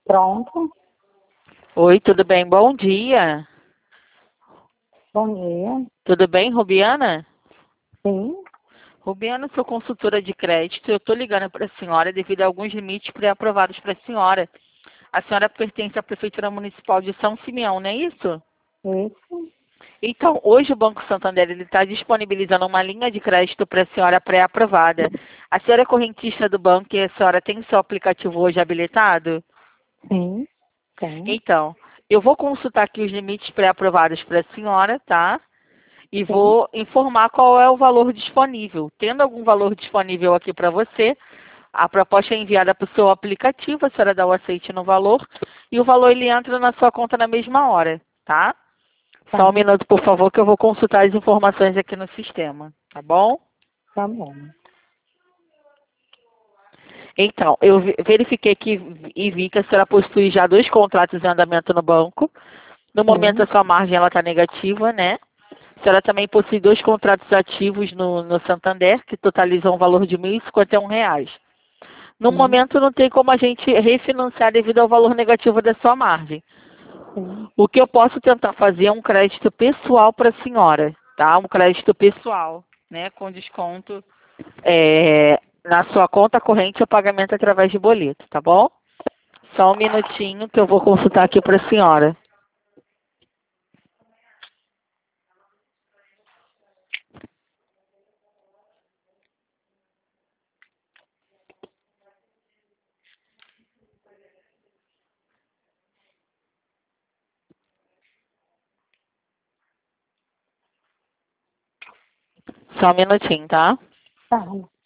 Pronto. Oi, tudo bem? Bom dia. Bom dia. Tudo bem, Rubiana? Sim. Rubiana, sou consultora de crédito. Eu estou ligando para a senhora devido a alguns limites pré-aprovados para a senhora. A senhora pertence à Prefeitura Municipal de São Simeão, não é isso? Isso. Então, hoje o Banco Santander está disponibilizando uma linha de crédito para a senhora pré-aprovada. A senhora é correntista do banco e a senhora tem seu aplicativo hoje habilitado? Sim. Tem. Então, eu vou consultar aqui os limites pré-aprovados para a senhora, tá? E Sim. vou informar qual é o valor disponível. Tendo algum valor disponível aqui para você, a proposta é enviada para o seu aplicativo, a senhora dá o aceite no valor e o valor ele entra na sua conta na mesma hora, tá? Tá. Só um minuto, por favor, que eu vou consultar as informações aqui no sistema, tá bom? Tá bom. Então, eu verifiquei aqui e vi que a senhora possui já 2 contratos em andamento no banco. No momento, Sim. a sua margem está negativa, né? A senhora também possui 2 contratos ativos no Santander, que totalizam um valor de R$ 1.051. No Sim. momento, não tem como a gente refinanciar devido ao valor negativo da sua margem. Sim. O que eu posso tentar fazer é um crédito pessoal para a senhora, tá? Um crédito pessoal, né? Com desconto na sua conta corrente ou pagamento através de boleto, tá bom? Só um minutinho que eu vou consultar aqui para a senhora. Só um minutinho, tá? Tá.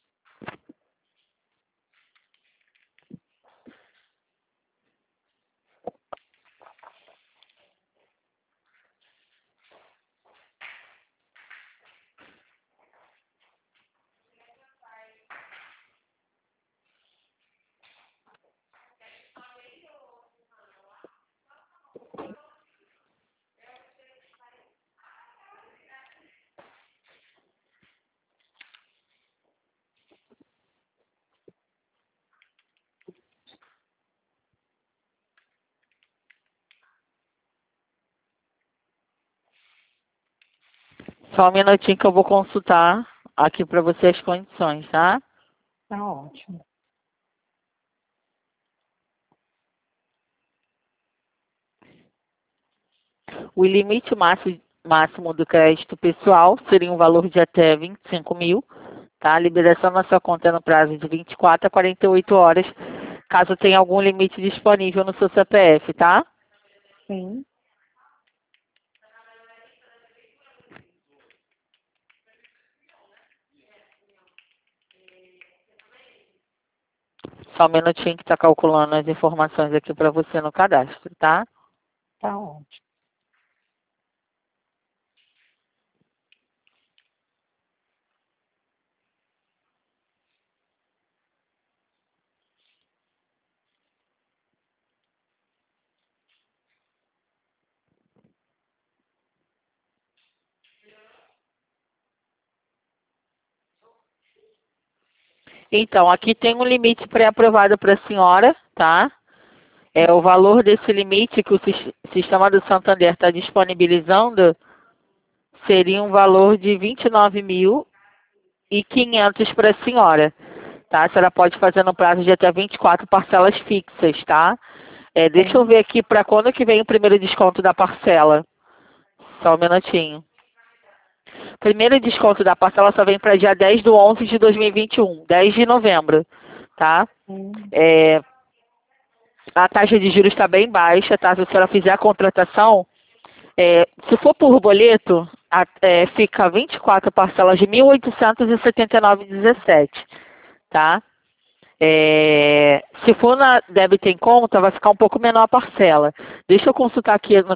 Só um minutinho que eu vou consultar aqui para você as condições, tá? Tá ótimo. O limite máximo do crédito pessoal seria um valor de até 25 mil, tá? A liberação na sua conta é no prazo de 24 a 48 horas, caso tenha algum limite disponível no seu CPF, tá? Sim. Só um minutinho que está calculando as informações aqui para você no cadastro, tá? Tá ótimo. Então, aqui tem um limite pré-aprovado para a senhora, tá? O valor desse limite que o sistema do Santander está disponibilizando seria um valor de 29.500 para a senhora, tá? A senhora pode fazer no prazo de até 24 parcelas fixas, tá? Deixa eu Sim. ver aqui para quando que vem o primeiro desconto da parcela. Só um minutinho. Primeiro desconto da parcela só vem para dia 10/11 de 2021, 10 de novembro, tá? Sim. A taxa de juros está bem baixa, tá? Se a senhora fizer a contratação, se for por boleto, fica 24 parcelas de 1.879,17, tá? Se for na débito em conta, vai ficar um pouco menor a parcela. Deixa eu consultar aqui no